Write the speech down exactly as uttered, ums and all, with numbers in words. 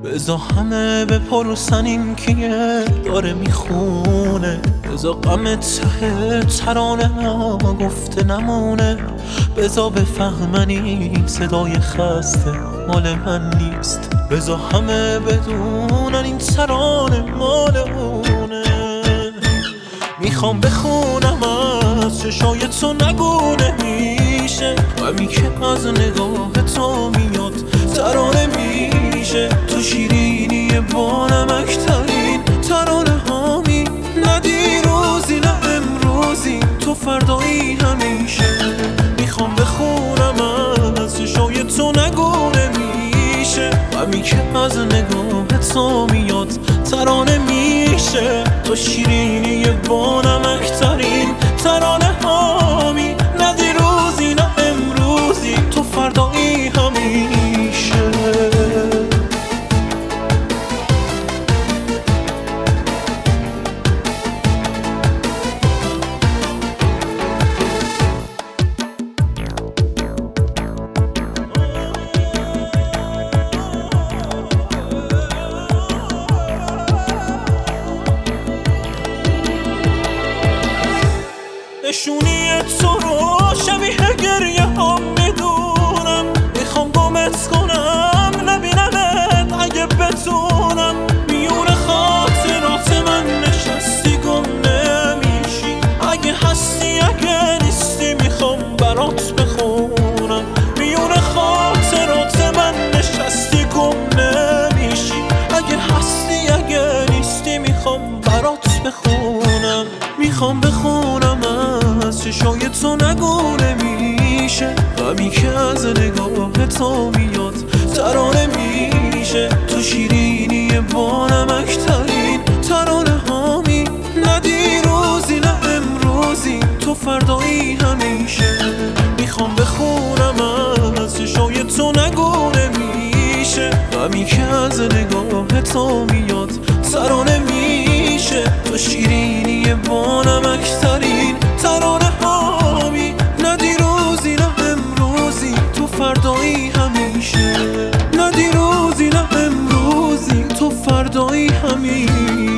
بزا همه بپرسن این کیه داره میخونه، بزا غم ته ترانه ها گفته نمونه، بزا بفهمن این صدای خسته مال من نیست، بزا همه بدونن این ترانه مال اونه. میخوام بخونم از چشای تو نگونه میشه، غمی که از نگاه تو میاد ترانه میشه، تو شیرینی با نمکترین ترانه هامی، نه دیروزی نه امروزی تو فردایی همیشه. میخوام بخونم از چشای تو نگونه میشه، غمی که از نگاه تو میاد ترانه میشه، تو شیرینی با نمکترین ترانه هامی، نه دیروزی نه امروزی تو فردایی همیشه. نشونی تو رو شبیه گریه هم میدونم، میخوام گمت کنم نبینمت اگه بتونم، میون خاطرات من نشستی گم نمیشی، اگه هستی اگه نیستی میخوام برات بخونم، میون خاطرات من نشستی گم نمیشی، اگه هستی اگه نیستی میخوام برات بخونم. میخوام بخونم از چشای تو نگونه میشه، غمی که از نگاه تو میاد ترانه میشه، تو شیرینی با نمکترین ترانه هامی، نه دیروزی نه امروزی تو فردایی همیشه. میخوام بخونم از چشای تو نگونه میشه، غمی که از نگاه تو میاد ترانه میشه، تو شیرینی با نمکترین ترانه هامی، نه دیروزی نه امروزی تو فردایی همیشه، نه دیروزی نه امروزی تو فردایی همیشه.